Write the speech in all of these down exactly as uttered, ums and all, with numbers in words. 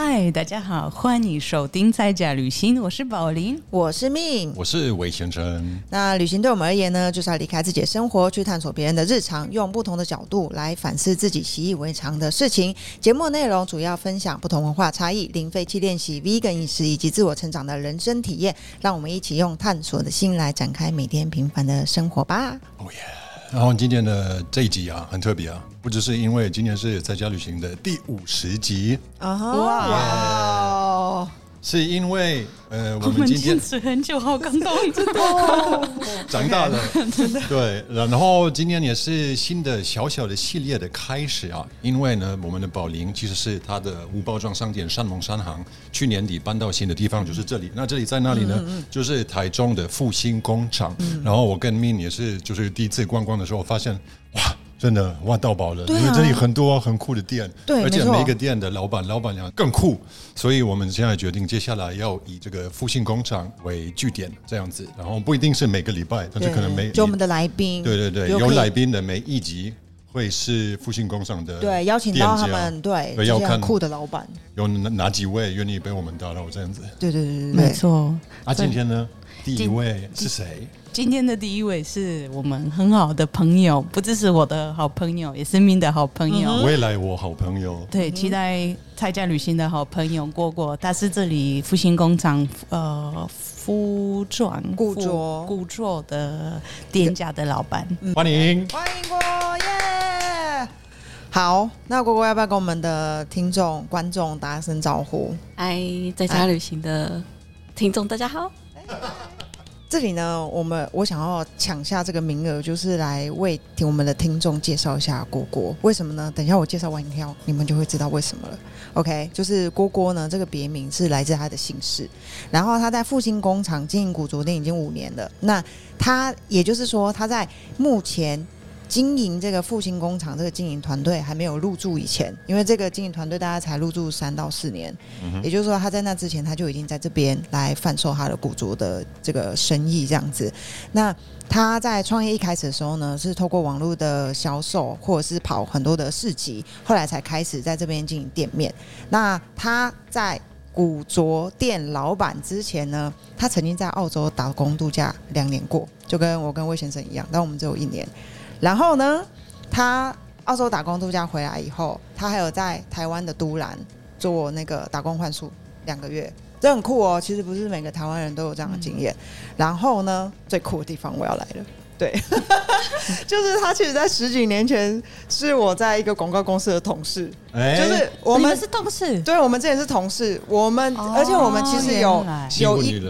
嗨，大家好，欢迎收听在家旅行，我是宝琳， 我是命， 我是韦先生。 那旅行对我们而言呢，就是要离开自己的生活，去探索别人的日常，用不同的角度来反思自己习以为常的事情。节目内容主要分享不同文化差异、零废弃练习、vegan 饮食以及自我成长的人生体验，让我们一起用探索的心来展开每天平凡的生活吧。 哦耶！然后今天的这一集啊，很特别啊，不只是因为今天是在家旅行的第五十集啊哈！哇哦！ 是因为呃， 我们们今天坚持很久，好感动，真的长大了，真的对。然后今天也是新的小小的系列的开始啊，因为呢，我们的宝琳其实是他的无包装商店山盟山行，去年底搬到新的地方，就是这里。那这里在哪里呢？嗯嗯就是台中的复兴工厂。嗯、然后我跟Min也是，就是第一次观光的时候，发现哇。真的挖到宝了、啊，因为这里很多很酷的店， 对， 而且每一个店的老板、老板娘更酷，所以我们现在决定接下来要以这个复兴工厂为据点，这样子，然后不一定是每个礼拜，但是可能每就我们的来宾， 对对对，有来宾的每一集会是复兴工厂的， 对，邀请到他们，对， 要看酷的老板， 有哪几位愿意被我们打扰这样子， 对对对对， 没错。 啊，今天呢，第一位是谁？ 今天的第一位是我们很好的朋友，不只是我的好朋友，也是Min的好朋友， 嗯、未来我好朋友。 对，期待在家旅行的好朋友果果，他是这里复兴工厂呃服装古着古着的店家的老板， 嗯、欢迎欢迎果耶！好，那果果要不要跟我们的听众观众打声招呼？ 嗨，在家旅行的听众大家好。 这里呢，我们我想要抢下这个名额，就是来为我们的听众介绍一下果果。为什么呢？等一下我介绍完以后，你们就会知道为什么了。OK， 就是果果呢，这个别名是来自他的姓氏。然后他在复兴工厂经营古着店已经五年了。那他也就是说，他在目前经营这个复兴工厂这个经营团队还没有入驻以前，因为这个经营团队大家才入驻三到四年、嗯，也就是说他在那之前他就已经在这边来贩售他的古着的这个生意这样子。那他在创业一开始的时候呢，是透过网络的销售或者是跑很多的市集，后来才开始在这边经营店面。那他在古着店老板之前呢，他曾经在澳洲打工度假两年过，就跟我跟魏先生一样，但我们只有一年。然后呢，他澳洲打工度假回来以后，他还有在台湾的都兰做那个打工换宿两个月，这很酷哦。其实不是每个台湾人都有这样的经验、嗯。然后呢，最酷的地方我要来了，对，就是他其实在十几年前是我在一个广告公司的同事，欸、就是我 们, 们是同事， 对，我们之前是同事，我们、哦、而且我们其实有有一。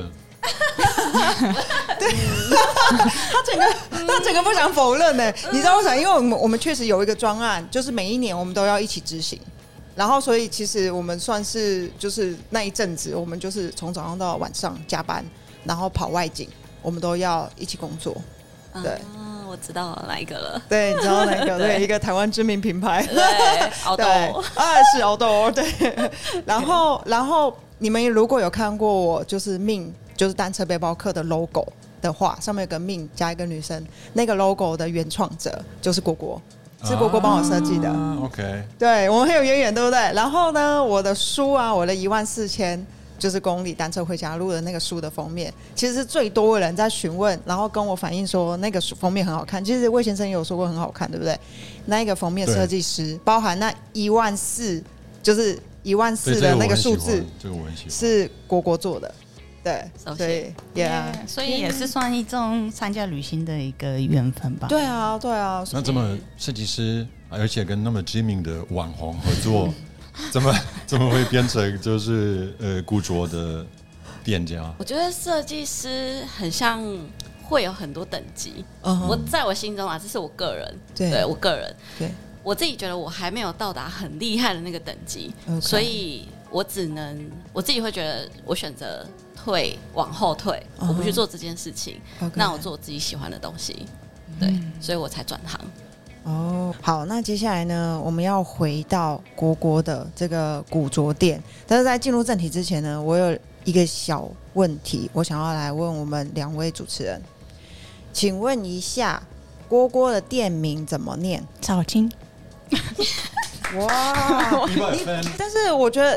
对，他整个他整个不想否认呢、欸，你知道为什么？因为我们我们确实有一个专案，就是每一年我们都要一起执行，然后所以其实我们算是就是那一阵子，我们就是从早上到晚上加班，然后跑外景，我们都要一起工作。对， 嗯、我知道哪一个了。 对，你知道哪一个？对，一个台湾知名品牌。 对，熬豆啊，是熬豆。对，然后然后你们如果有看过我就是命。就是单车背包客的 logo 的话，上面有个Min加一个女生，那个 logo 的原创者就是果果，是果果帮我设计的。 啊、OK， 对我们很有渊源，对不对？然后呢，我的书啊，我的一万四千就是公里单车回家路的那个书的封面，其实是最多的人在询问，然后跟我反映说那个封面很好看。其实魏先生也有说过很好看，对不对？那一个封面设计师包含那一万四，就是一万四的那个数字， 这个我很喜欢， 是果果做的。对， 所以 yeah, 所以也是算一种参加旅行的一个缘分吧。 对啊，对啊。 那这么设计师，而且跟那么知名的网红合作，怎么怎么会变成就是呃古着的店家？ 我觉得设计师很像会有很多等级。 Uh-huh. 我在我心中啊，这是我个人， 对, 对我个人， 对我自己觉得我还没有到达很厉害的那个等级， okay. 所以我只能我自己会觉得我选择。退往后退， uh-huh. 我不去做这件事情， okay. 那我做我自己喜欢的东西，对，嗯、所以我才转行。 哦，好，那接下来呢，我们要回到果果的这个古着店，但是在进入正题之前呢，我有一个小问题，我想要来问我们两位主持人，请问一下，果果的店名怎么念？ 早清。 哇，但是我觉得。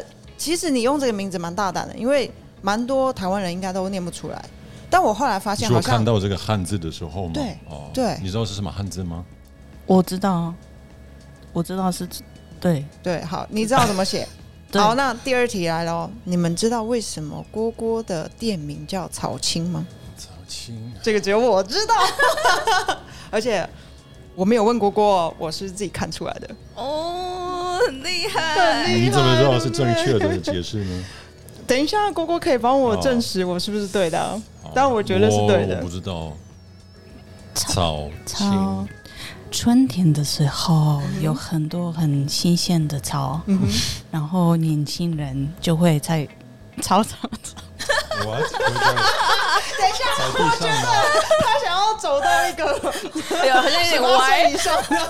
其实你用这个名字蛮大胆的，因为蛮多台湾人应该都念不出来。但我后来发现，好像看到这个汉字的时候吗？ 对， 哦， 对， 你知道是什么汉字吗？ 我知道，我知道是，对对，好，你知道怎么写？好，那第二题来了，你们知道为什么锅锅的店名叫草青吗？ 草青， 这个只有我知道，而且我没有问锅锅，我是自己看出来的。 哦，很厉害！ 你怎么知道是正确的解释呢？ 等一下，锅锅可以帮我证实我是不是对的、啊，但我觉得是对的。 我不知道，草草。春天的时候有很多很新鲜的草，嗯、然后年轻人就会在草草草。 我等一下，我觉得他想要走到一个有好像有点歪以上的。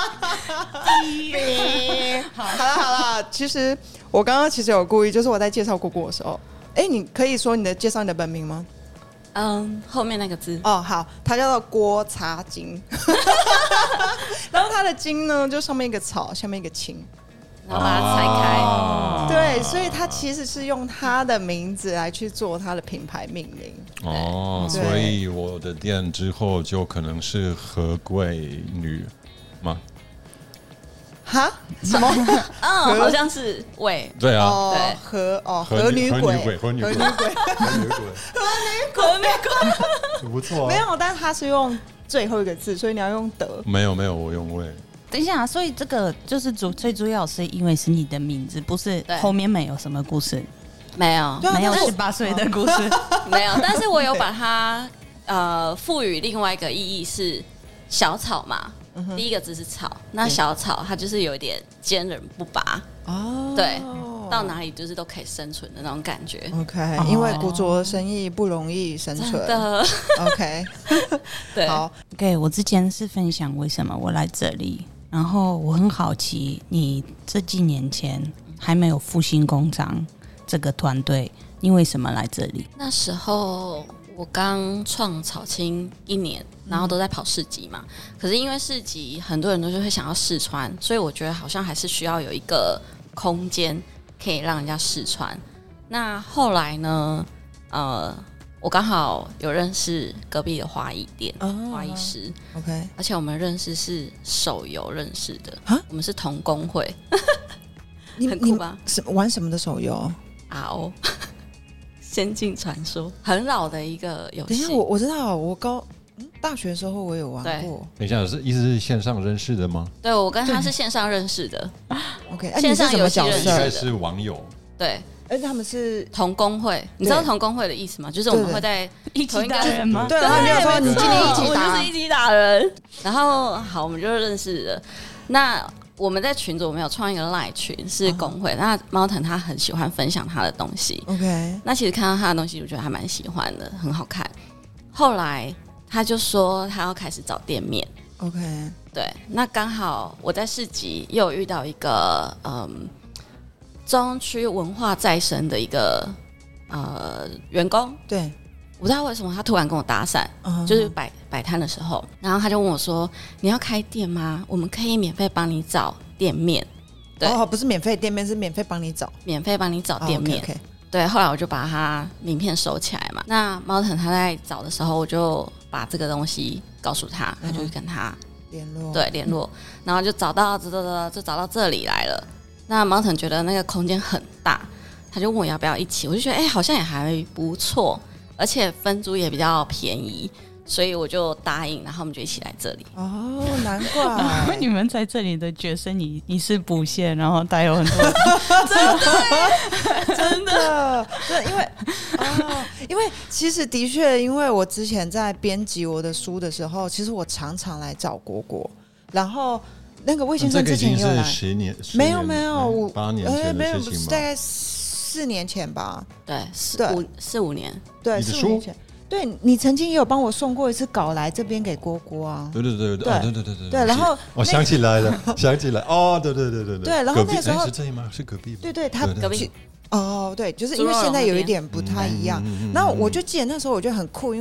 好了好了，其实我刚刚其实有故意，就是我在介绍锅锅的时候，哎，你可以说你的介绍你的本名吗？ 嗯，后面那个字哦，好，它叫做锅擦金，然后它的金呢，就上面一个草，下面一个青， 然后把它拆开， 啊、 对，所以它其实是用它的名字来去做它的品牌命名。 哦，所以我的店之后就可能是和贵女吗？ 哈？什么？ 嗯，好像是喂， 对啊， 哦、 对， 和哦和女鬼， 和女鬼，和女鬼， 和女鬼， 和女鬼， 和女鬼， 不错、啊。 没有，但是它是用最后一个字，所以你要用德。 没有没有，我用喂。 等一下，所以这个就是主最主要是因为是你的名字，不是后面没有什么故事， 没有， 啊、 没有十八岁的故事， 没有。但是我有把它呃赋予另外一个意义是小草嘛。嗯、第一个字是草，那小草它就是有一点坚韧不拔哦，对，到哪里就是都可以生存的那种感觉。 OK，、哦、因为古着生意不容易生存。 真的 OK， 对， 好 ，OK， 我之前是分享为什么我来这里，然后我很好奇，你这几年前还没有复兴工厂这个团队，你为什么来这里？ 那时候我刚创草青一年，然后都在跑市集嘛、嗯。可是因为市集很多人都就会想要试穿，所以我觉得好像还是需要有一个空间可以让人家试穿。那后来呢，呃，我刚好有认识隔壁的花艺店，哦、花艺师 ，OK， 而且我们认识是手游认识的，我们是同工会，很酷吧？ 什玩什么的手游 ？R O。仙境传说很老的一个游戏。 等一下，我我知道，我高、嗯、大学的时候我有玩过。 等一下，是意思是线上认识的吗？ 对，我跟他是线上认识的。 OK， 线上游戏认识的， 应该是网友。 对， 而且他们是同工会。你知道同工会的意思吗？就是我们会在一起打人吗？ 对，然后你就说你今天一起打， 我就是一起打人。然后好，我们就认识了。那我们在群组，我们有创一个 LINE 群，是工会。Uh-huh. 那猫腾他很喜欢分享他的东西 ，OK。 那其实看到他的东西，我觉得还蛮喜欢的，很好看。后来他就说他要开始找店面 ，OK。 对，那刚好我在市集又有遇到一个嗯中区文化再生的一个呃员工， 对。 我不知道为什么他突然跟我搭讪， uh-huh. 就是摆摆摊的时候，然后他就问我说：“你要开店吗？我们可以免费帮你找店面。”对， 哦，不是免费店面，是免费帮你找， 免费帮你找店面。 Oh, okay, okay. 对，后来我就把他名片收起来嘛。那猫腾他在找的时候，我就把这个东西告诉他，他就去跟他联络， 对，联络，然后就找到，找找找，就找到这里来了。那猫腾觉得那个空间很大，他就问我要不要一起，我就觉得哎、欸，好像也还不错。而且分租也比较便宜，所以我就答应，然后我们就一起来这里。 哦，难怪你们在这里的角色，你你是补线，然后带有很多， 真的真的，对，因为哦，因为其实的确，因为我之前在编辑我的书的时候，其实我常常来找果果，然后那个魏先生之前也有来， 这个已经是十年， 没有没有， 五八年前的事情吗？ 大概四年前吧， 对，四五四五年， 对，四五年前。对，你曾经也有帮我送过一次稿来这边给郭郭啊。 对对对对，对对对对对。然后我想起来了，想起来哦，对对对对对。 对，然后那个时候是这里吗？是隔壁吗？ 对对，他隔壁。 哦，对，就是因为现在有一点不太一样。然后我就记得那时候我觉得很酷，因为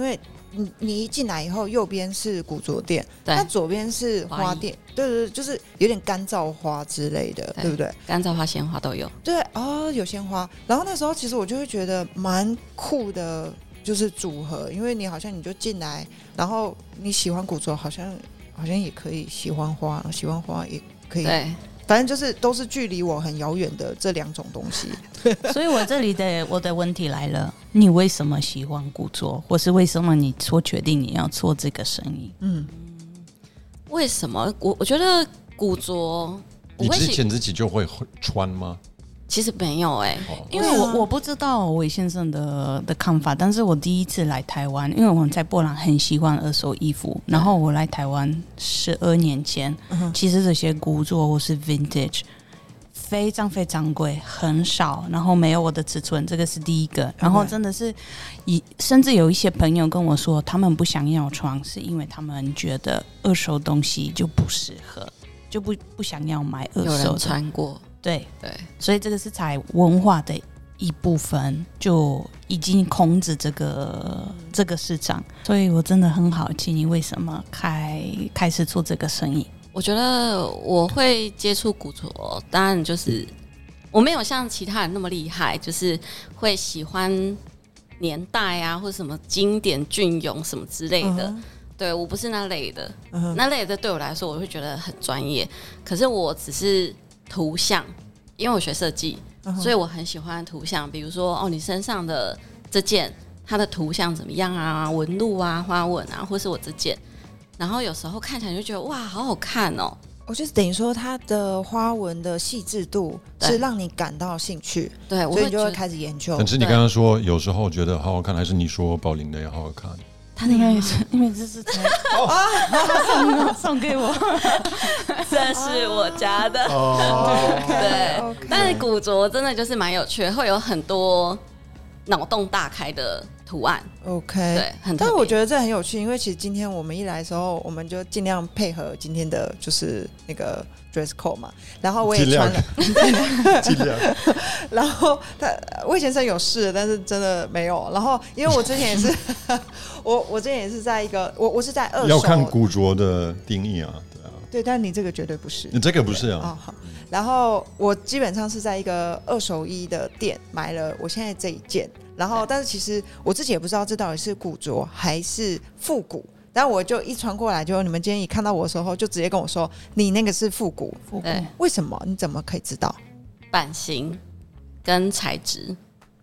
你你一进来以后，右边是古着店， 对， 那左边是花店，对对对，就是有点干燥花之类的， 对, 对不对？ 干燥花、鲜花都有。 对哦，有鲜花。然后那时候其实我就会觉得蛮酷的，就是组合，因为你好像你就进来，然后你喜欢古着，好像好像也可以喜欢花，喜欢花也可以， 对。 反正就是都是距离我很遥远的这两种东西。 所以我这里的我的问题来了，你为什么喜欢古着，或是为什么你说决定你要做这个生意？ 嗯， 为什么？我我觉得古着， 你之前自己就会穿吗？ 其实没有哎、欸哦， 因为我我不知道韦先生的的看法，但是我第一次来台湾，因为我在波兰很喜欢二手衣服，然后我来台湾十二年前， 嗯、 其实这些古着或是 vintage 非常非常贵，很少，然后没有我的尺寸，这个是第一个。然后真的是，以甚至有一些朋友跟我说，他们不想要穿，是因为他们觉得二手东西就不适合，就不不想要买二手的。 有人穿过。 对对， 所以这个是才文化的一部分，就已经控制这个这个市场。所以我真的很好奇，你为什么开开始做这个生意？ 我觉得我会接触古着，当然就是我没有像其他人那么厉害，就是会喜欢年代啊，或者什么经典隽永什么之类的。嗯，对，我不是那类的，嗯，那类的对我来说，我会觉得很专业。可是我只是图像，因为我学设计，嗯，所以我很喜欢图像。比如说，哦，你身上的这件，它的图像怎么样啊？纹路啊，花纹啊，或是我这件，然后有时候看起来就觉得哇，好好看哦。 我就是等于说，它的花纹的细致度是让你感到兴趣， 对， 所以你就会开始研究。 可是你刚刚说有时候觉得好好看，还是你说宝玲的也好好看？ 他应该也是，因为这是才送, 送给我， 这是我家的。 哦， 对， okay. 但是古着真的就是蛮有趣的，会有很多脑洞大开的图案。 OK， 对，很特别。 但是我觉得这很有趣，因为其实今天我们一来的时候，我们就尽量配合今天的就是那个 dress code 嘛，然后我也穿了， 尽量。 然后他魏先生有试，但是真的没有。然后因为我之前也是，我我之前也是在一个，我我是在二手， 要看古着的定义啊，对啊。 对，但你这个绝对不是， 你这个不是啊。 哦，好。然后我基本上是在一个二手衣的店买了我现在这一件，然后但是其实我自己也不知道这到底是古着还是复古。但我就一传过来，就你们今天一看到我的时候，就直接跟我说：“你那个是复古。”复古，为什么？你怎么可以知道？ 版型跟材质。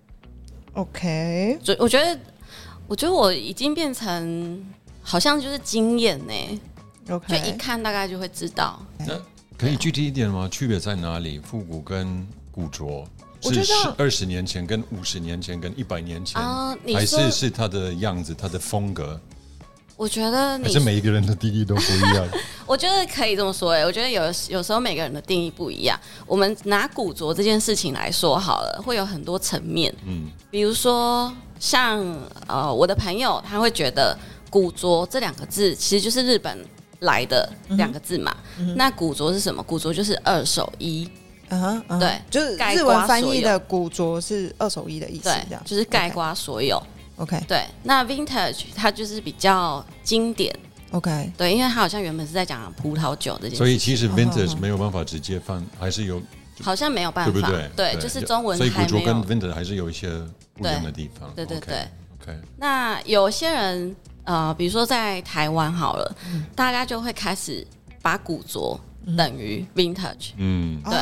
OK， 我觉得，我觉得我已经变成好像就是经验呢。 OK， 就一看大概就会知道。 那可以具体一点吗？区别在哪里？复古跟古着是二十年前、跟五十年前、跟一百年前， 啊， 还是是它的样子、它的风格？ 我觉得你还是每一个人的定义都不一样。 我觉得可以这么说，哎，我觉得有有时候每个人的定义不一样。我们拿古着这件事情来说好了，会有很多层面。嗯，比如说像呃我的朋友，他会觉得古着这两个字其实就是日本来的两个字嘛。嗯、那古着是什么？古着就是二手衣。 嗯哼，嗯对， 就是日文翻译的古着是二手衣的意思， 对， 这样就是概括所有。 OK， 对，那 vintage 它就是比较经典。 OK， 对，因为它好像原本是在讲葡萄酒这件事， 所以其实 vintage 没有办法直接翻，还是有， 好像没有办法， 对不对？ 对，对就是中文所以古着跟还没有 vintage 还是有一些不一样的地方。 对对对。 OK，, okay. 那有些人呃，比如说在台湾好了，嗯、大家就会开始把古着等于 vintage， 嗯， 对。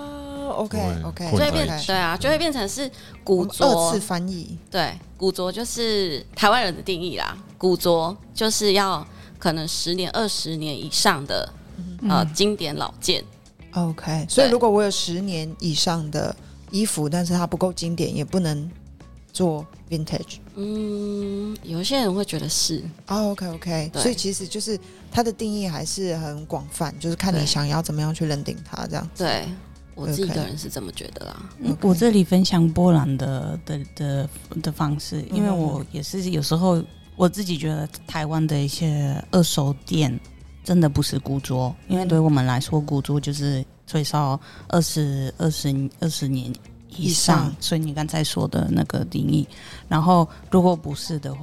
OK OK， 就会变对啊，就会变成是古着二次翻译。 对，古着就是台湾人的定义啦。古着就是要可能十年、二十年以上的、嗯、呃经典老件。 OK， 所以如果我有十年以上的衣服，但是它不够经典，也不能做 vintage。 嗯，有一些人会觉得是。 哦、OK OK， 所以其实就是它的定义还是很广泛，就是看你想要怎么样去认定它这样子。 对。我自己个人是这么觉得啦。 Okay. 我这里分享波兰的的的的方式，因为我也是有时候我自己觉得台湾的一些二手店真的不是古着，因为对我们来说，古着就是最少二十二十二十年以上，所以你刚才说的那个定义。然后如果不是的话，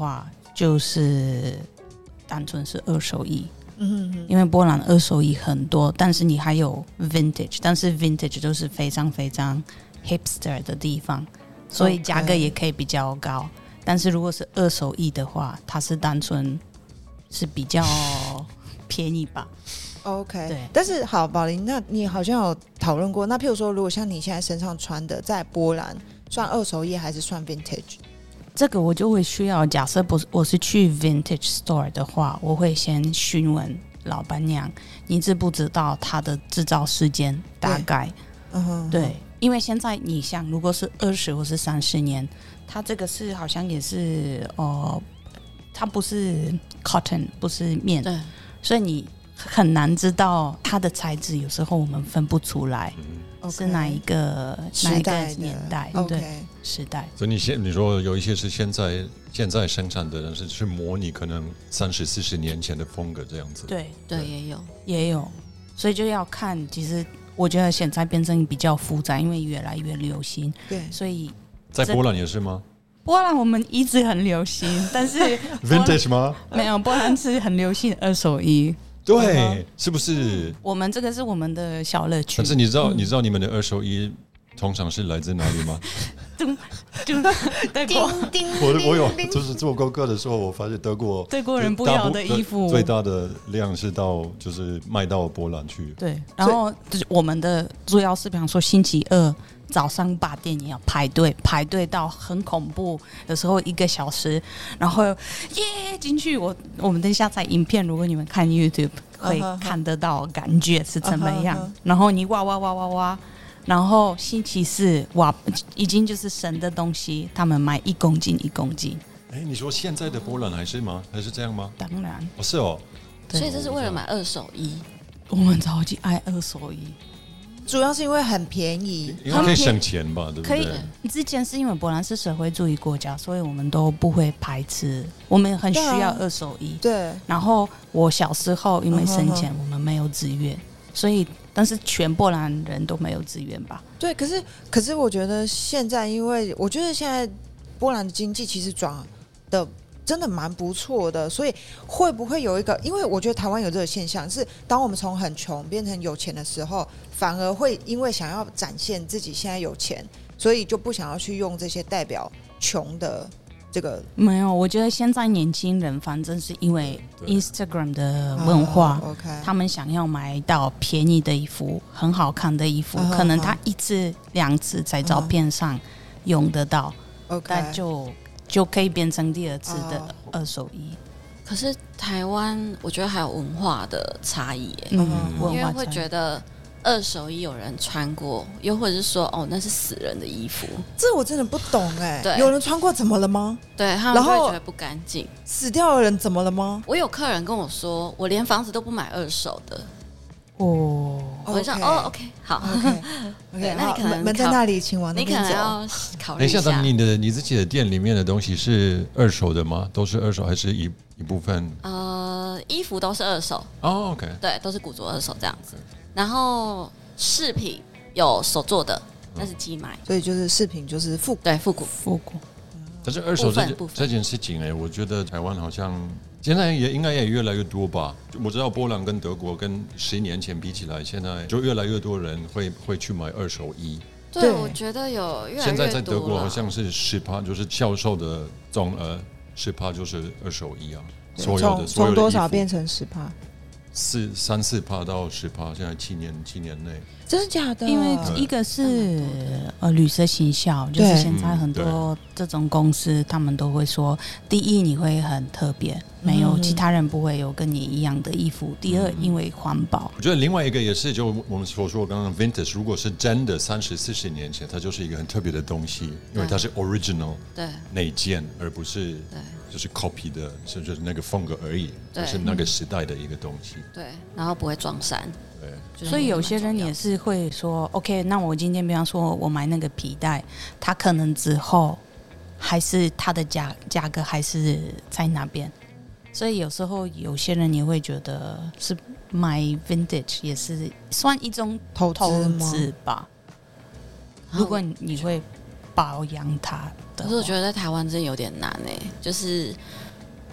就是单纯是二手衣。 嗯哼， 因为波兰二手衣很多，但是你还有 vintage， 但是 vintage 都是非常非常 hipster 的地方，所以价格也可以比较高。Okay. 但是如果是二手衣的话，它是单纯是比较便宜吧。 OK， 对。 但是好，宝琳，那你好像有讨论过，那譬如说，如果像你现在身上穿的，在波兰算二手衣还是算 vintage？ 这个我就会需要，假设不是我是去 vintage store 的话，我会先询问老板娘，你知不知道它的制造时间大概？ 嗯哼， 对，因为现在你想，如果是二十或是三十年，它这个是好像也是哦，它不是 cotton， 不是面， 对， 所以你很难知道它的材质，有时候我们分不出来。 Okay. 是哪一个哪一个年代？ okay. 对，时代。 所以你现你说有一些是现在现在生产的人是去模拟可能三十四十年前的风格这样子。 对对，也有也有，所以就要看。其实我觉得现在变成比较复杂，因为越来越流行。 对， 所以在波兰也是吗？ 波兰我们一直很流行，但是 vintage 吗？ 没有，波兰是很流行二手衣。 对， uh-huh. 是不是？ 我们这个是我们的小乐趣。 但是你知道，嗯、你知道你们的二手衣通常是来自哪里吗？ 就德国。 我我有就是做功课的时候，我发现德国德国人不要的衣服最大的量是到就是卖到波兰去。 对，然后我们的主要是比方说星期二早上八点你要排队，排队到很恐怖，有时候一个小时，然后耶进去。我我们等一下在影片，如果你们看 YouTube 会看得到感觉是怎么样。Uh-huh, uh-huh. 然后你挖挖挖挖挖，然后星期四挖已经就是生的东西，他们买一公斤一公斤。 哎，你说现在的波兰还是吗？还是这样吗？ 当然， 哦是哦。 所以这是为了买二手衣。 我们超级爱二手衣。 主要是因为很便宜， 因为可以省钱吧，对不对？可以。 之前是因为波兰是社会主义国家，所以我们都不会排斥，我们很需要二手衣。 对。 然后我小时候因为省钱，我们没有资源，所以但是全波兰人都没有资源吧？ 对，可是可是我觉得现在，因为我觉得现在波兰的经济其实转的真的蛮不错的，所以会不会有一个？因为我觉得台湾有这个现象，是当我们从很穷变成有钱的时候，反而会因为想要展现自己现在有钱，所以就不想要去用这些代表穷的这个。 没有，我觉得现在年轻人反正是因为 Instagram 的文化， 哦 okay. 他们想要买到便宜的衣服、很好看的衣服，哦、可能他一次两次在照片上用得到， 哦、 但就。就可以变成第二次的二手衣。 可是台湾我觉得还有文化的差异耶， 嗯， 因为会觉得二手衣有人穿过，又或者是说哦那是死人的衣服， 这我真的不懂哎。 对， 有人穿过怎么了吗？ 对，他们会觉得不干净。 死掉的人怎么了吗？ 我有客人跟我说，我连房子都不买二手的。 哦， 我就想哦 ，OK， 好 ，OK， OK， 那你可能门在那里，请往那边走。 你可能要考虑一下。 等一下，你的你自己的店里面的东西是二手的吗？都是二手，还是一一部分？ 呃，衣服都是二手。 哦 ，OK， 对，都是古着二手这样子。然后饰品有手做的，那是寄买， 所以就是饰品就是复古， 对，复古复古。 但是二手这件这件事情哎，我觉得台湾好像现在也应该也越来越多吧。我知道波兰跟德国跟十年前比起来，现在就越来越多人会会去买二手衣。 对，对我觉得有越来越多。 现在在德国好像是十趴，就是销售的总额十趴就是二手衣啊，所有的从多少变成十趴？ 四三四趴到十趴，现在七年七年内， 真的假的？ 因为一个是呃旅色行销，就是现在很多这种公司，他们都会说，第一你会很特别，没有其他人不会有跟你一样的衣服；第二，因为环保。 我觉得另外一个也是，就我们所说刚刚 vintage， 如果是真的三十四十年前，它就是一个很特别的东西，因为它是 original 对内件，而不是对就是 copy 的，是就是那个风格而已，就是那个时代的一个东西。 对，然后不会撞衫。 对， 所以有些人也是会说 ，OK， 那我今天比方说我买那个皮带，它可能之后还是它的价价格还是在那边，所以有时候有些人也会觉得是买 vintage 也是算一种投资吧。如果你会保养它的话， 可是我觉得在台湾真的有点难哎、欸，就是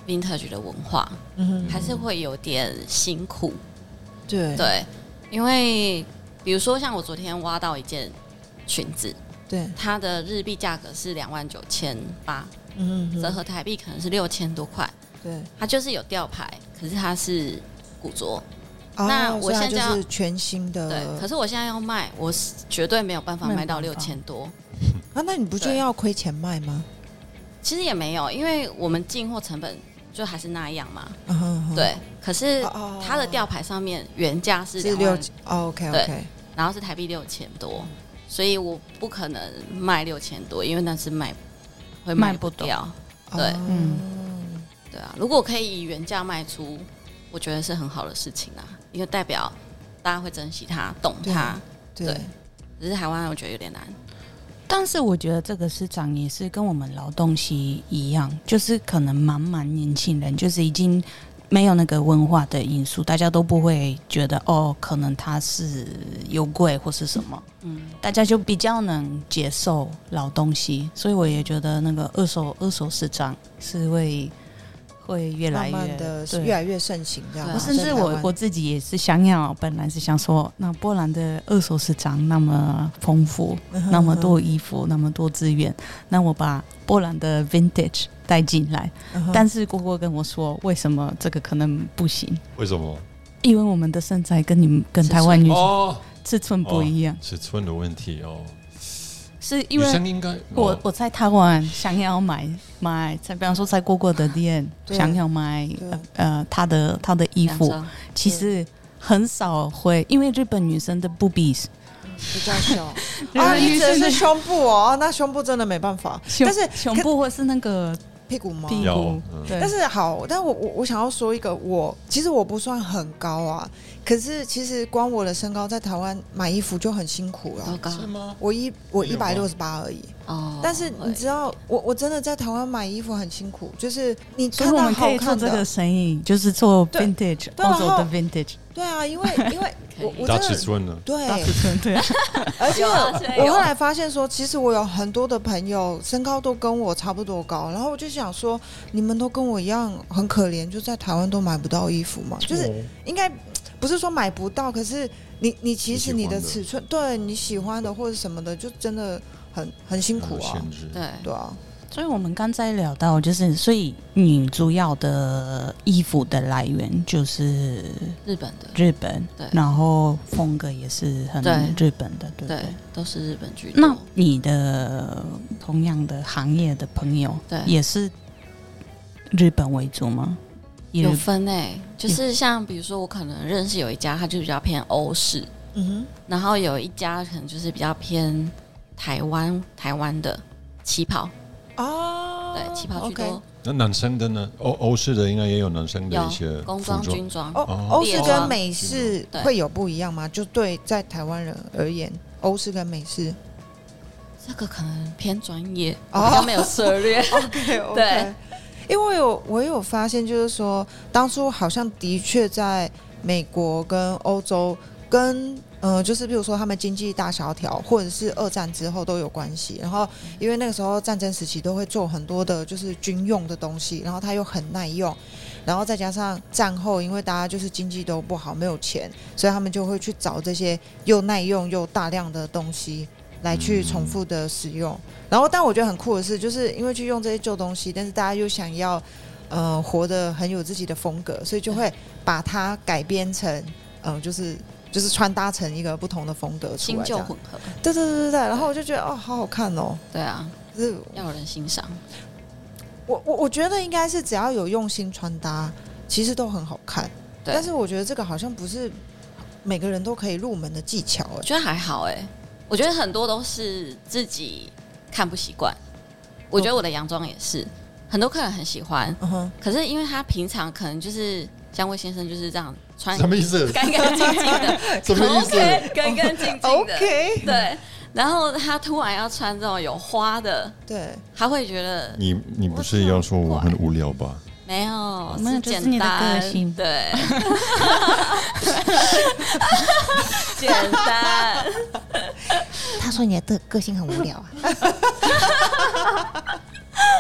vintage 的文化，嗯，还是会有点辛苦。 对对，因为比如说像我昨天挖到一件裙子， 对， 它的日币价格是两万九千八，嗯，折合台币可能是六千多块。 对， 它就是有吊牌，可是它是古着。 哦、 那我现在就是全新的， 对，可是我现在要卖，我绝对没有办法卖到六千多。 啊，那你不就要亏钱卖吗？ 其实也没有，因为我们进货成本就还是那样嘛。 嗯哼哼对，可是它的吊牌上面原价是是六、哦、，OK OK， 然后是台币六千多，所以我不可能卖六千多，因为那是卖会卖不掉。对，嗯，对啊，如果可以以原价卖出，我觉得是很好的事情啊，因为代表大家会珍惜它、懂它。 对， 对，只是台湾我觉得有点难。 但是我觉得这个市场也是跟我们劳动系一样，就是可能满满年轻人，就是已经没有那个文化的因素，大家都不会觉得哦，可能它是有贵或是什么，嗯，大家就比较能接受老东西，所以我也觉得那个二手二手市场是会会越来越慢慢的越来越盛行这样。 我甚至我我自己也是想要，本来是想说，那波兰的二手市场那么丰富，嗯、那么多衣服，那么多资源，那我把波兰的 vintage 带进来。嗯、但是郭郭跟我说，为什么这个可能不行？ 为什么？ 因为我们的身材跟你们跟台湾女生尺寸不一样， 哦、尺寸的问题哦。 是因为我、哦、我在台湾想要买买，在比方说在郭郭的店想要买呃他的他的衣服，其实很少会，因为日本女生的 boobies 比较小啊，你指的是胸部哦，那胸部真的没办法，但是胸部或是那个屁股吗？ 屁股， 对。但是好，但我我我想要说一个，我其实我不算很高啊，可是其实光我的身高在台湾买衣服就很辛苦了。 高是吗？ 我一我一百六十八而已。哦。但是你知道，我我真的在台湾买衣服很辛苦，就是你看到好看的， 所以我们可以做这个生意，就是做 vintage 欧洲的 vintage。 对啊，因为因为我我大尺寸呢， 对， 大尺寸对。 而且我后来发现说，其实我有很多的朋友身高都跟我差不多高，然后我就想说，你们都跟我一样很可怜，就在台湾都买不到衣服嘛，就是应该不是说买不到，可是你你其实你的尺寸，对你喜欢的或者什么的，就真的很很辛苦啊， 对对啊。 所以我们刚才聊到，就是所以你主要的衣服的来源就是日本的， 日本，对，然后风格也是很日本的，对不对？ 对，都是日本居多。 那你的同样的行业的朋友，对，也是日本为主吗？ 有分诶、欸，就是像比如说，我可能认识有一家，它就比较偏欧式，嗯哼，然后有一家可能就是比较偏台湾台湾的旗袍。哦，对，旗袍居多。Okay. 那男生的呢？欧欧式的应该也有男生的一些工装、军装。 哦，欧式跟美式会有不一样吗？就对，在台湾人而言，欧式跟美式， 这个可能偏专业，比较没有涉猎。 OK OK， 对，因为我有我有发现，就是说，当初好像的确在美国跟欧洲跟。呃，就是比如说他们经济大萧条，或者是二战之后都有关系。然后因为那个时候战争时期都会做很多的就是军用的东西，然后它又很耐用，然后再加上战后因为大家就是经济都不好，没有钱，所以他们就会去找这些又耐用又大量的东西来去重复的使用。然后但我觉得很酷的是，就是因为去用这些旧东西，但是大家又想要呃活得很有自己的风格，所以就会把它改编成呃就是就是穿搭成一个不同的风格出来， 新旧混合。 对对对对对，然后我就觉得哦，好好看哦。 对啊，就是要有人欣赏。 我我我觉得应该是只要有用心穿搭，其实都很好看。但是我觉得这个好像不是每个人都可以入门的技巧。 我觉得还好哎、欸，我觉得很多都是自己看不习惯。我觉得我的洋装也是，很多客人很喜欢，嗯、可是因为他平常可能就是像魏先生就是这样。穿什么意思？ 干干净净的， 什么意思？ okay, 干干净净的 ，OK， 对。然后他突然要穿这种有花的， 对， 他会觉得你你不是要说我很无聊吧？ 没有， 是简单，就是你的个性， 对，简单。 他说你的个性很无聊啊。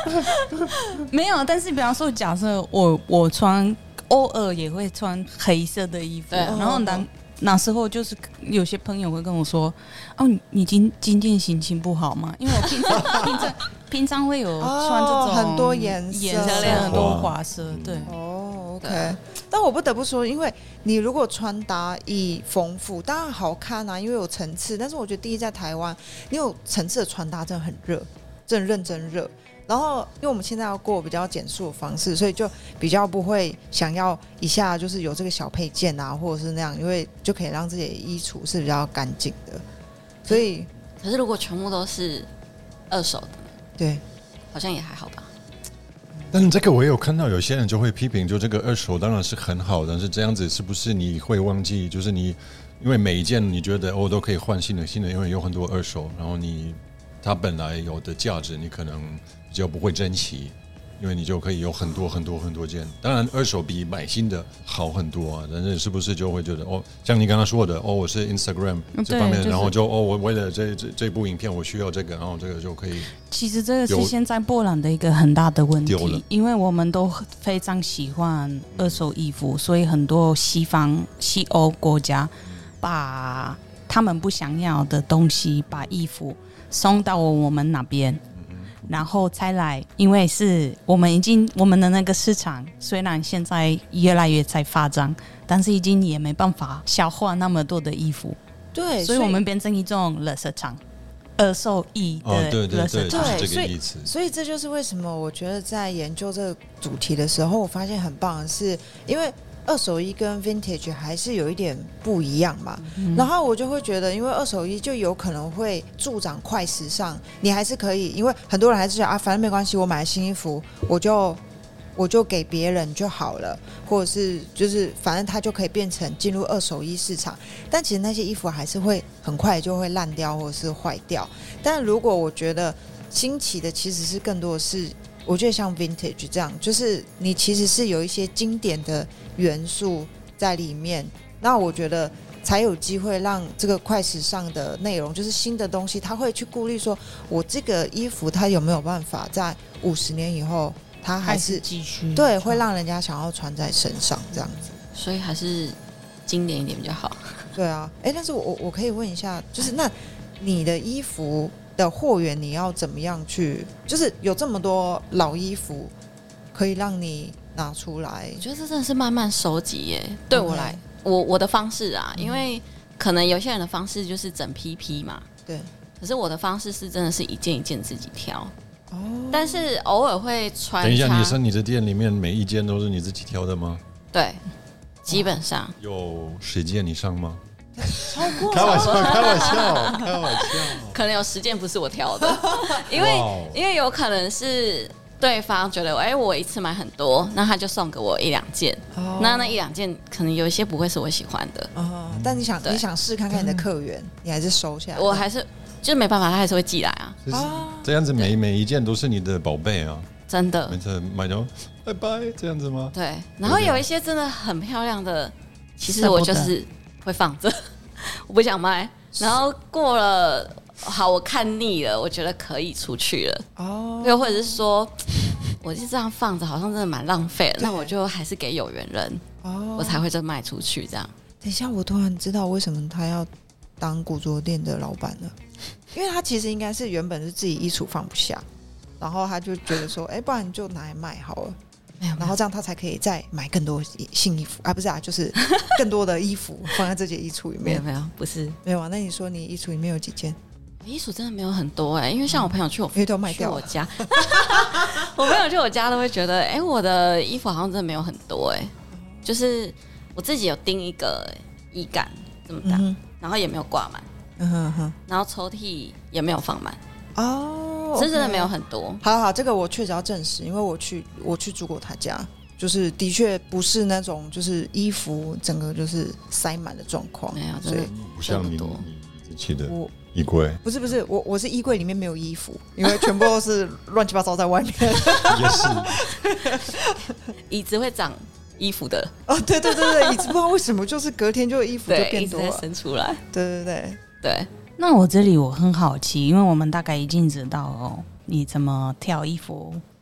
没有，但是比方说，假设我我穿偶尔也会穿黑色的衣服，然后那那时候就是有些朋友会跟我说：“哦，你今今天心情不好吗？”因为我平常平常平常会有穿这种、 哦、很多颜色， 颜色很多花色，对。 哦 ，OK。但我不得不说，因为你如果穿搭一丰富，当然好看啊，因为有层次。但是我觉得第一在台湾，你有层次的穿搭真的很热，真的认真热。然后，因为我们现在要过比较简素的方式，所以就比较不会想要一下就是有这个小配件啊，或者是那样，因为就可以让自己的衣橱是比较干净的。所以， 可是如果全部都是二手的， 对， 好像也还好吧。 但这个我也有看到，有些人就会批评，就这个二手当然是很好，但是这样子是不是你会忘记，就是你因为每一件你觉得哦都可以换新的新的，因为有很多二手，然后你它本来有的价值，你可能就不会珍惜，因为你就可以有很多很多很多件。当然，二手比买新的好很多啊。但是是不是就会觉得哦，像你刚刚说的哦，我是 Instagram 这方面， 就是、 然后就哦，我为了这这这部影片我需要这个，然后这个就可以。 其实这个是现在波兰的一个很大的问题，因为我们都非常喜欢二手衣服，所以很多西方西欧国家把他们不想要的东西，把衣服送到我们那边。然后才来，因为是我们已经我们的那个市场虽然现在越来越在发展，但是已经也没办法消化那么多的衣服， 对， 所以我们变成一种垃圾场，二手衣的垃圾场， 对，所以所以这就是为什么我觉得在研究这个主题的时候，我发现很棒的是，因为二手衣跟 vintage 还是有一点不一样嘛、嗯、然后我就会觉得因为二手衣就有可能会助长快时尚，你还是可以，因为很多人还是想啊反正没关系，我买了新衣服我就我就给别人就好了，或者是就是反正它就可以变成进入二手衣市场，但其实那些衣服还是会很快就会烂掉或者是坏掉。但如果我觉得新奇的其实是更多的是我觉得像 vintage 这样，就是你其实是有一些经典的元素在里面，那我觉得才有机会让这个快时尚的内容，就是新的东西，他会去顾虑说我这个衣服它有没有办法在五十年以后它还是继续， 对，会让人家想要穿在身上这样子， 所以还是经典一点比较好。 对啊，哎，但是我我可以问一下，就是那你的衣服的货源你要怎么样去，就是有这么多老衣服可以让你拿出来？ 我觉得这真的是慢慢收集耶。对我来， okay. 我我的方式啊、嗯，因为可能有些人的方式就是整批批嘛， 对。 可是我的方式是真的是一件一件自己挑，哦。但是偶尔会穿插。 等一下，你说你的店里面每一件都是你自己挑的吗？ 对，基本上。 有十件以上吗？ 超过开玩笑，开玩笑，开玩笑。 可能有十件不是我挑的，因为、wow. 因为有可能是对方觉得，哎、欸，我一次买很多，那他就送给我一两件， oh. 那那一两件可能有一些不会是我喜欢的。 哦、oh. ，但你想你想试看看你的客源、嗯，你还是收下来。 我还是就是没办法，他还是会寄来啊。 就是这样子每，每每一件都是你的宝贝啊。 真的。 每次买到拜拜这样子吗？ 对。然后有一些真的很漂亮的，其实我就是会放着，我不想卖。然后过了，好，我看腻了，我觉得可以出去了。哦。又或者是说，我就这样放着，好像真的蛮浪费的，那我就还是给有缘人，哦，我才会就卖出去这样。 等一下，我突然知道为什么他要当古着店的老板了，因为他其实应该是原本是自己衣橱放不下，然后他就觉得说，哎、欸，不然你就拿来卖好了。然后这样他才可以再买更多新衣服啊，不是啊，就是更多的衣服放在这件衣橱里面。 没有没有，不是没有啊。那你说你衣橱里面有几件？ 衣橱真的没有很多哎、欸，因为像我朋友去我、 嗯、因为都卖掉了去我家，我朋友去我家都会觉得，哎、欸，我的衣服好像真的没有很多哎、欸，就是我自己有钉一个衣杆这么大、嗯，然后也没有挂满，嗯哼哼，然后抽屉也没有放满哦。真的没有很多。 好好，这个我确实要证实，因为我去我去住过他家，就是的确不是那种就是衣服整个就是塞满的状况， 没有，所以不像你你自己的衣柜， 不是不是，我我是衣柜里面没有衣服，因为全部都是乱七八糟在外面。 也是， 椅子会长衣服的哦，对对对对，椅子不知道为什么就是隔天就衣服就变多了， 一直在生出来。 对对对对。 那我这里我很好奇，因为我们大概已经知道哦，你怎么挑衣服，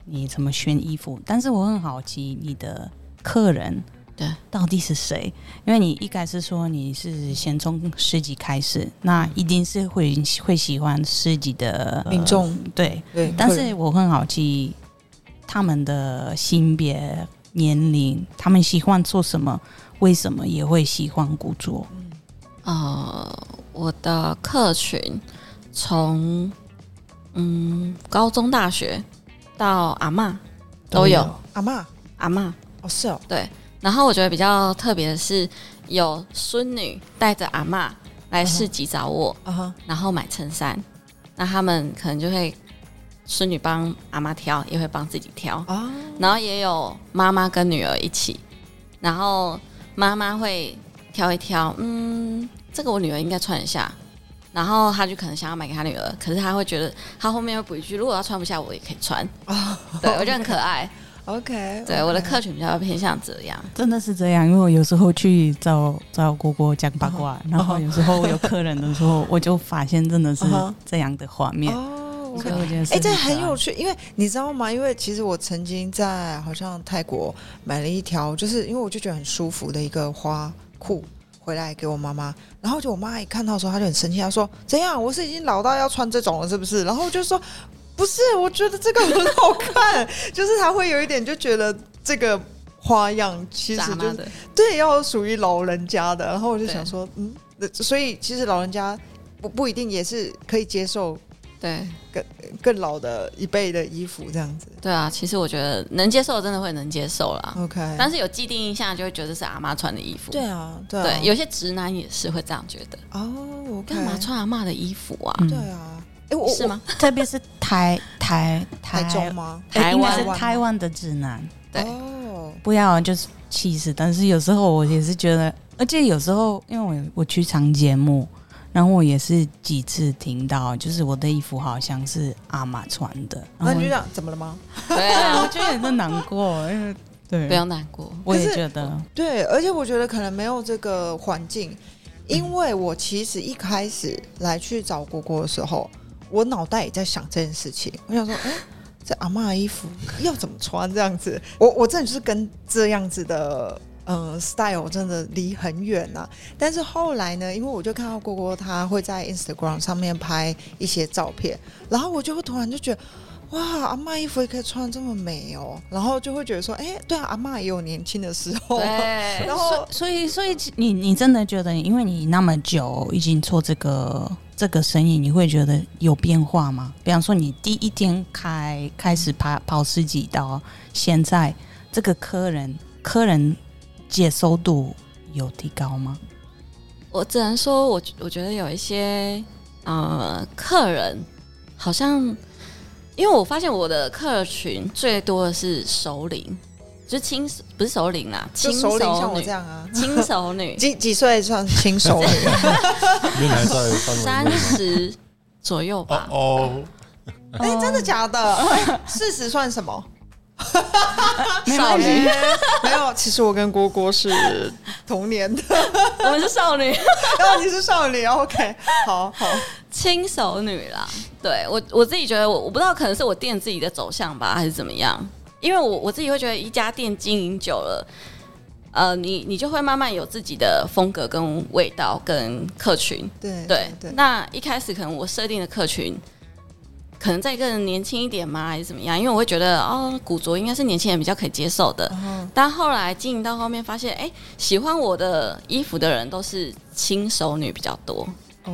你怎么选衣服，但是我很好奇你的客人对到底是谁？因为你一开始说你是先从市集开始，那一定是会会喜欢市集的民众、 呃、对对， 但是我很好奇他们的性别、年龄，他们喜欢做什么，为什么也会喜欢古着？ 呃，我的客群从嗯高中、大学到阿嬷都有， 阿嬷阿嬷哦是哦， 对。然后我觉得比较特别的是，有孙女带着阿嬷来市集找我， uh huh. 然后买衬衫，那他们可能就会孙女帮阿嬷挑，也会帮自己挑， uh huh. 然后也有妈妈跟女儿一起，然后妈妈会挑一挑，嗯，这个我女儿应该穿一下，然后她就可能想要买给她女儿，可是她会觉得她后面会补一句，如果她穿不下，我也可以穿， uh huh. 对我觉得很可爱。 OK， 对 okay. 我的客群比较偏向这样， 真的是这样，因为我有时候去找找果果讲八卦， uh huh. 然后有时候有客人的时候，我就发现真的是这样的画面。 哦， 所以我觉得哎，这很有趣，因为你知道吗？因为其实我曾经在好像泰国买了一条，就是因为我就觉得很舒服的一个花裤。回来给我妈妈，然后就我妈一看到的时候，她就很生气，她说：“怎样？我是已经老到要穿这种了，是不是？”然后我就说：“不是，我觉得这个很好看。”就是她会有一点就觉得这个花样其实就是对要属于老人家的。然后我就想说，嗯，所以其实老人家不不一定也是可以接受。 对， 更更老的一辈的衣服这样子。 对啊，其实我觉得能接受的真的会能接受啦。 OK， 但是有既定印象就会觉得是阿嬷穿的衣服。 对啊，对啊， 对，有些直男也是会这样觉得。 哦，我干嘛穿阿嬷的衣服啊？ 嗯、 对啊，哎，我是吗？ 特别是台台台中吗？ 台湾是台湾的直男。 对， 哦， 不要就是气死。但是有时候我也是觉得，而且有时候因为我我去上节目。然后我也是几次听到，就是我的衣服好像是阿嬷穿的。 那你就讲怎么了吗？ 对啊， 我觉得也是难过，因为对， 不要难过。 我也觉得， 对，而且我觉得可能没有这个环境，因为我其实一开始来去找果果的时候，我脑袋也在想这件事情。我想说，哎，这阿嬷的衣服要怎么穿这样子？我我真的就是跟这样子的。嗯 ，style 真的离很远呐、啊。但是后来呢，因为我就看到果果他会在 Instagram 上面拍一些照片，然后我就会突然就觉得，哇，阿嬷衣服也可以穿这么美哦，然后就会觉得说，哎，对啊，阿嬷也有年轻的时候， 对， 然后所以所以你你真的觉得，因为你那么久已经做这个这个生意，你会觉得有变化吗？比方说，你第一天开开始跑跑市集到现在，这个客人客人。接受度有提高吗？ 我只能说我，我我觉得有一些呃客人好像，因为我发现我的客群最多的是熟龄，就是轻不是熟龄啦，轻熟女， 像我这样啊， 轻熟女， 几几岁算轻熟女？ 原来在三十左右吧。 哦， 哎、欸，真的假的？四十算什么？ 少女没有，其实我跟郭郭是同年的， 我们是少女， 然后你是少女 ，OK， 好好， 轻熟女啦。对我我自己觉得我，我不知道可能是我店自己的走向吧，还是怎么样？因为我我自己会觉得，一家店经营久了，呃，你你就会慢慢有自己的风格、跟味道、跟客群。 对对对， 那一开始可能我设定的客群。可能再更年轻一点吗，还是怎么样？因为我会觉得哦，古着应该是年轻人比较可以接受的。Uh-huh. 但后来经营到后面，发现哎，喜欢我的衣服的人都是轻熟女比较多。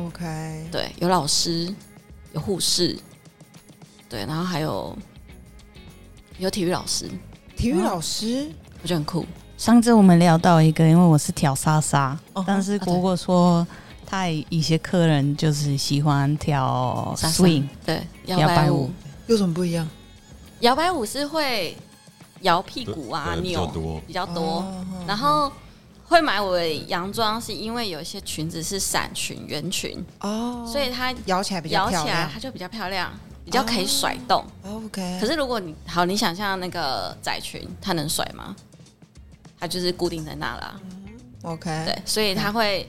OK， 对，有老师，有护士，对，然后还有有体育老师。 体育老师， 我觉得很酷。 上次我们聊到一个，因为我是跳莎莎， uh-huh. 但是果果说。他一些客人就是喜欢跳 swing， 对，摇摆舞有什么不一样？ 摇摆舞是会摇屁股啊，扭比较多， 比较多。 哦、 然后会买我的洋装，是因为有一些裙子是伞裙、圆裙哦，所以它摇起来比较漂亮， 摇起来它就比较漂亮，比较可以甩动。 哦、OK。 可是如果你好，你想象那个窄裙，它能甩吗？它就是固定在那啦。 嗯、OK。 对，所以它会。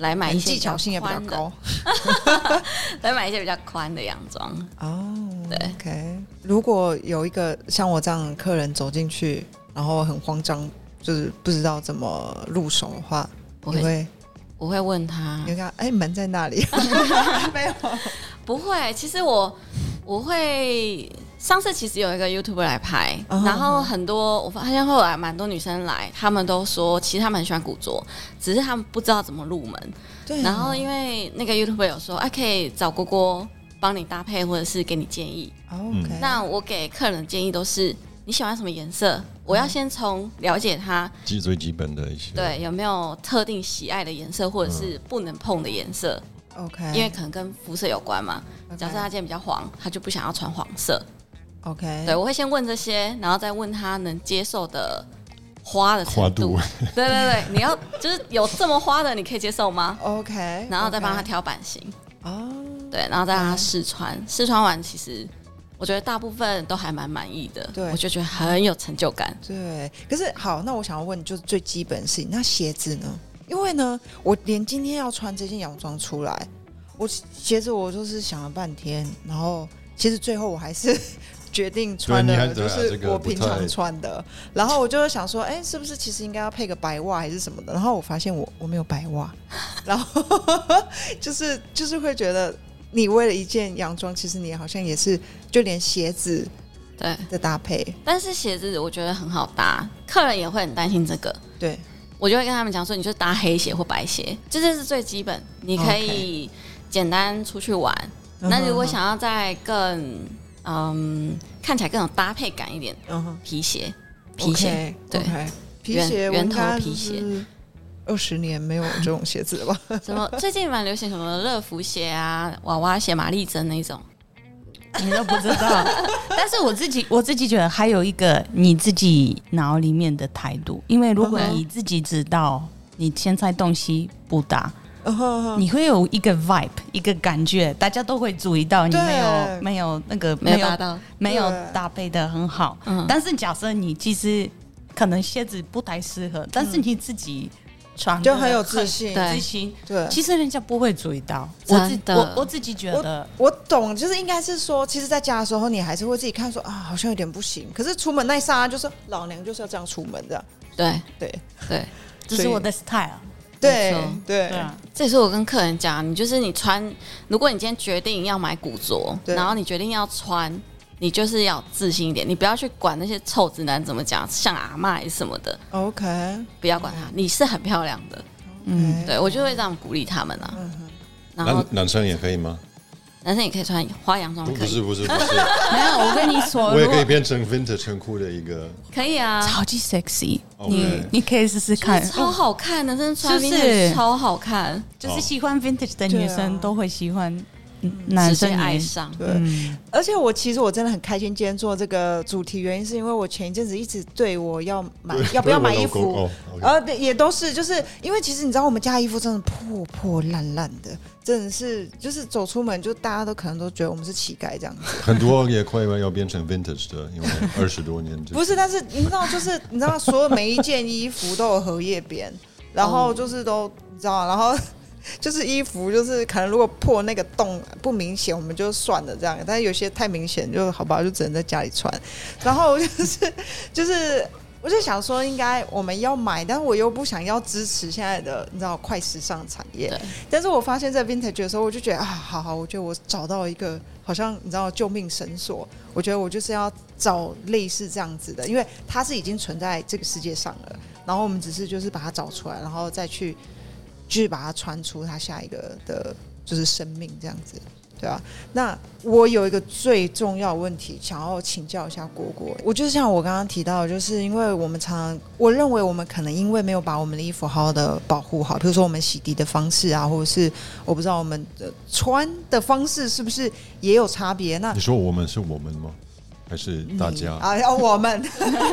来买一些技巧性也比较高， 来买一些比较宽的洋装。 哦， 对 ，OK。如果有一个像我这样的客人走进去，然后很慌张，就是不知道怎么入手的话， 我你会我会问他， 你会看，哎，门在那里？没有， 不会。其实我我会。上次其实有一个 YouTuber 来拍， uh-huh. 然后很多我发现后来蛮多女生来，她们都说其实她们很喜欢古着，只是她们不知道怎么入门。 对、啊。 然后因为那个 YouTuber 有说，哎、啊，可以找郭郭帮你搭配，或者是给你建议。 OK。 那我给客人的建议都是你喜欢什么颜色，我要先从了解他最基本的一些， 对，有没有特定喜爱的颜色，或者是不能碰的颜色。 OK。 因为可能跟肤色有关嘛。Okay. 假设他今天比较黄，他就不想要穿黄色。 OK， 对，我会先问这些，然后再问他能接受的花的程度。 花度对对对，你要就是有这么花的，你可以接受吗 ？OK， 然后再帮他挑版型。 哦， okay. 对，然后再让他试穿，试穿完其实我觉得大部分都还蛮满意的。 对， 我就觉得很有成就感。 对，可是好，那我想要问就是最基本的事情，那鞋子呢？因为呢，我连今天要穿这件洋装出来，我鞋子我就是想了半天，然后其实最后我还是。决定穿的就是我平常穿的，然后我就想说，哎、欸，是不是其实应该要配个白袜还是什么的？然后我发现我我没有白袜，然后就是就是会觉得，你为了一件洋装，其实你好像也是就连鞋子对的搭配， 但是鞋子我觉得很好搭，客人也会很担心这个。 对， 我就会跟他们讲说，你就搭黑鞋或白鞋，这就是最基本，你可以简单出去玩。Okay. 那如果想要再更嗯，看起来更有搭配感一点。嗯，皮鞋，皮鞋， okay, 对， okay. 皮鞋， 圆头皮鞋， 二十年没有这种鞋子了吧？ 什么最近蛮流行什么乐福鞋啊、娃娃鞋、玛丽珍那种， 你都不知道。但是我自己，我自己觉得还有一个你自己脑里面的态度，因为如果你自己知道你现在东西不搭。Uh-huh. 你会有一个 vibe， 一个感觉，大家都会注意到你没有没有那个没有搭到， 没有搭配的很好。嗯，但是假设你其实可能鞋子不太适合，但是你自己穿就很有自信， 自信， 对， 其实人家不会注意到。我自我我自己觉得我，我懂，就是应该是说，其实在家的时候，你还是会自己看说啊，好像有点不行。可是出门那一刹那，就是老娘就是要这样出门这样。 对对对， 这是我的 style。 对对对， 这也是我跟客人讲，你就是你穿，如果你今天决定要买古着，然后你决定要穿，你就是要自信一点，你不要去管那些臭直男怎么讲，像阿嬷还是什么的 ，OK， 不要管他，你是很漂亮的，嗯，对我就会这样鼓励他们啊。 嗯、然后男生也可以吗？ 男生也可以穿花洋装， 不是不是不是， 没有，我跟你说， 我也可以变成 vintage 很酷的一个， 可以啊， 超级 sexy， okay. 你你可以试试看， 超好看，男生穿 vintage 超好看， 就是喜欢 vintage 的女生都会喜欢。男生爱上， 对、嗯，而且我其实我真的很开心今天做这个主题，原因是因为我前一阵子一直对我要买要不要买衣服，哦 okay. 呃，也都是就是因为其实你知道我们家衣服真的破破烂烂的，真的是就是走出门就大家都可能都觉得我们是乞丐这样子， 很多也快要变成 vintage 的，因为二十多年、就是、 不是，但是你知道就是你知道所有每一件衣服都有荷叶边，然后就是都你知道，然后。就是衣服，就是可能如果破那个洞不明显，我们就算了这样。但是有些太明显，就好吧，就只能在家里穿。然后就是就是，我就想说，应该我们要买，但是我又不想要支持现在的你知道快时尚产业。但是我发现在 vintage 的时候，我就觉得啊，好好，我觉得我找到一个好像你知道救命绳索。我觉得我就是要找类似这样子的，因为它是已经存在这个世界上了，然后我们只是就是把它找出来，然后再去。就是把它传出它下一个的，就是生命这样子，对吧、啊？那我有一个最重要的问题，想要请教一下果果。我就是像我刚刚提到的，就是因为我们常常，我认为我们可能因为没有把我们的衣服好好的保护好，比如说我们洗涤的方式啊，或者是我不知道我们的穿的方式是不是也有差别？那你说我们是我们吗？还是大家啊？要我们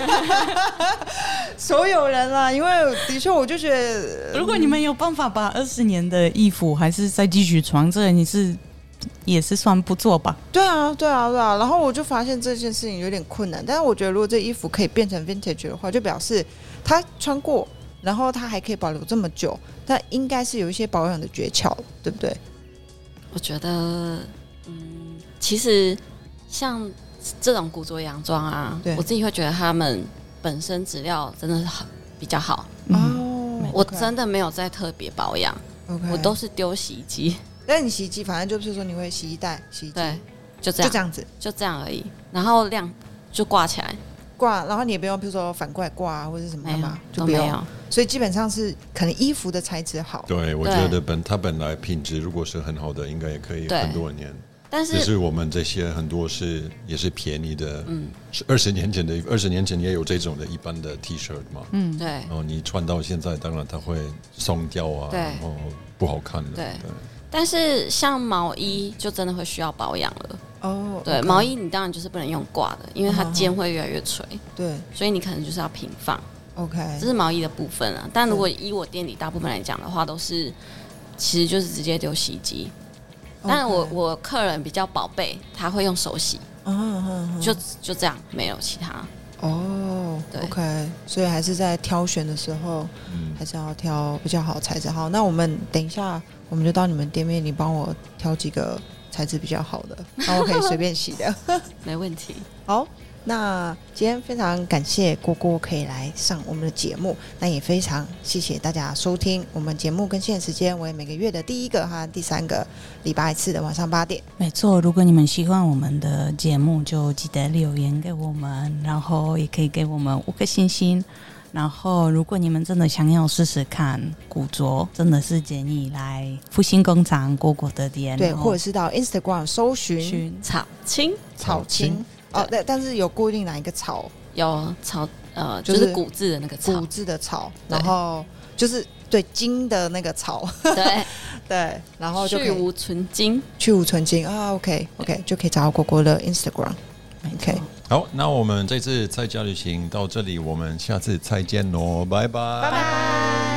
所有人啦，因为的确我就觉得， 如果你们有办法把二十年的衣服还是再继续穿，这你是也是算不错吧？ 对啊，对啊，对啊。然后我就发现这件事情有点困难，但是我觉得如果这衣服可以变成 vintage 的话，就表示他穿过， 然后它还可以保留这么久，但应该是有一些保养的诀窍，对不对？ 我觉得，嗯，其实像这种古着洋装啊，我自己会觉得他们本身质料真的是很比较好。 哦， 我真的没有在特别保养， okay, 我都是丢洗衣机。 但你洗衣机反正就是说你会洗衣袋、洗衣机， 对，就这样， 就这样子， 就这样而已。然后晾就挂起来， 挂，然后你也不用，比如说反过来挂啊，或者什么的嘛，就不用。所以基本上是可能衣服的材质好。 对，我觉得本它本来品质如果是很好的，应该也可以很多年。 但是， 只是我们这些很多是也是便宜的，嗯，二十年前的二十年前也有这种的一般的 T 恤嘛， 嗯，对。 然后你穿到现在，当然它会松掉啊，然后不好看的。 对，对但是像毛衣就真的会需要保养了。 哦， 对， okay. 毛衣你当然就是不能用挂的，因为它肩会越来越垂。 对， 所以你可能就是要平放。 OK， 这是毛衣的部分啊。但如果以我店里大部分来讲的话，都是其实就是直接丢洗衣机。但我我客人比较宝贝，他会用手洗，嗯，就就这样，没有其他。 哦，对 ，OK， 所以还是在挑选的时候，嗯，还是要挑比较好的材质。好，那我们等一下，我们就到你们店面，你帮我挑几个材质比较好的，然后我可以随便洗的， 没问题。 好。那今天非常感谢郭郭可以来上我们的节目，那也非常谢谢大家收听我们节目更新的时间为每个月的第一个和第三个礼拜四的晚上八点。 没错，如果你们喜欢我们的节目，就记得留言给我们，然后也可以给我们五个星星。然后如果你们真的想要试试看古着，真的是建议来复兴工厂郭郭的店， 对，或者是到 Instagram 搜寻草青草青。哦，对，但是有固定哪一个草？ 有草，呃，就是古字的那个草， 古字的草，然后就是对金的那个草， 对对，然后就可以去无存金， 去无存金啊 ，OK OK， 就可以找到郭郭的 Instagram，OK。 好，那我们这次在家旅行到这里，我们下次再见喽，拜拜， 拜拜。